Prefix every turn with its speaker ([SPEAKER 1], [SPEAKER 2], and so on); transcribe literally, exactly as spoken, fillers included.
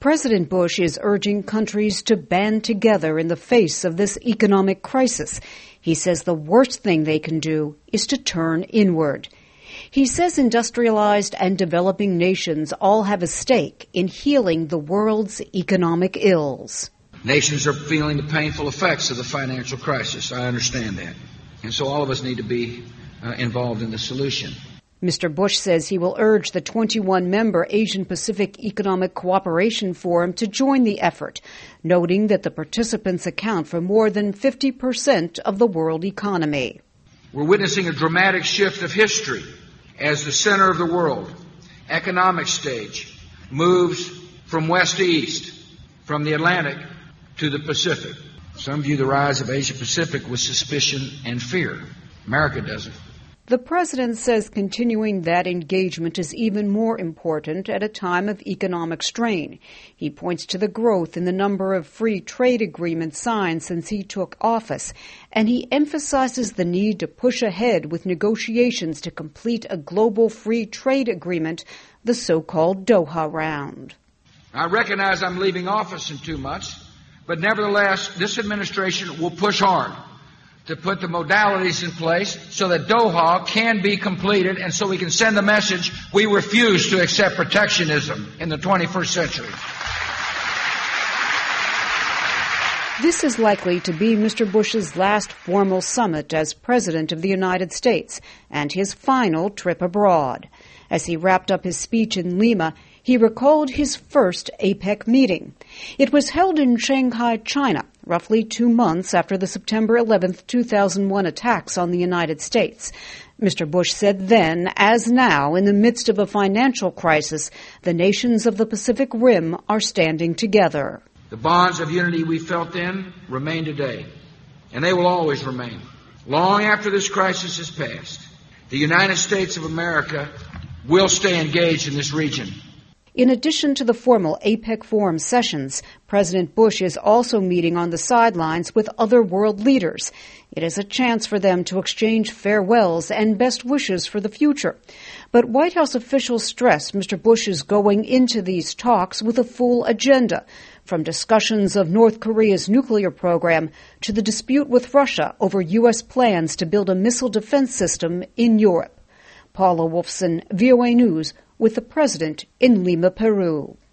[SPEAKER 1] President Bush is urging countries to band together in the face of this economic crisis. He says the worst thing they can do is to turn inward. He says industrialized and developing nations all have a stake in healing the world's economic ills.
[SPEAKER 2] Nations are feeling the painful effects of the financial crisis. I understand that. And so all of us need to be uh, involved in the solution.
[SPEAKER 1] Mister Bush says he will urge the twenty-one member Asian-Pacific Economic Cooperation Forum to join the effort, noting that the participants account for more than fifty percent of the world economy.
[SPEAKER 2] We're witnessing a dramatic shift of history as the center of the world, economic stage, moves from west to east, from the Atlantic to the Pacific. Some view the rise of Asia-Pacific with suspicion and fear. America doesn't.
[SPEAKER 1] The president says continuing that engagement is even more important at a time of economic strain. He points to the growth in the number of free trade agreements signed since he took office, and he emphasizes the need to push ahead with negotiations to complete a global free trade agreement, the so-called Doha Round.
[SPEAKER 2] I recognize I'm leaving office in two months, but nevertheless, this administration will push hard to put the modalities in place so that Doha can be completed and so we can send the message we refuse to accept protectionism in the twenty-first century.
[SPEAKER 1] This is likely to be Mister Bush's last formal summit as President of the United States and his final trip abroad. As he wrapped up his speech in Lima, he recalled his first APEC meeting. It was held in Shanghai, China, roughly two months after the September eleventh, two thousand one attacks on the United States. Mister Bush said then, as now, in the midst of a financial crisis, the nations of the Pacific Rim are standing together.
[SPEAKER 2] The bonds of unity we felt then remain today, and they will always remain. Long after this crisis has passed, the United States of America will stay engaged in this region.
[SPEAKER 1] In addition to the formal APEC Forum sessions, President Bush is also meeting on the sidelines with other world leaders. It is a chance for them to exchange farewells and best wishes for the future. But White House officials stress Mister Bush is going into these talks with a full agenda, from discussions of North Korea's nuclear program to the dispute with Russia over U S plans to build a missile defense system in Europe. Paula Wolfson, V O A News, with the president in Lima, Peru.